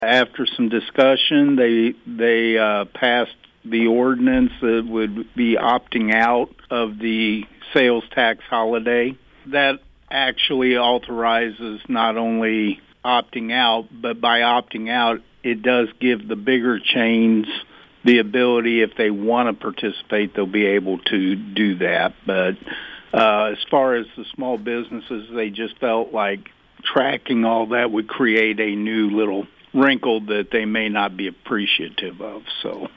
After some discussion, they passed the ordinance that would be opting out of the sales tax holiday. That actually authorizes not only opting out, but by opting out, it does give the bigger chains the ability, if they want to participate, they'll be able to do that. But as far as the small businesses, they just felt like tracking all that would create a new little wrinkle that they may not be appreciative of. So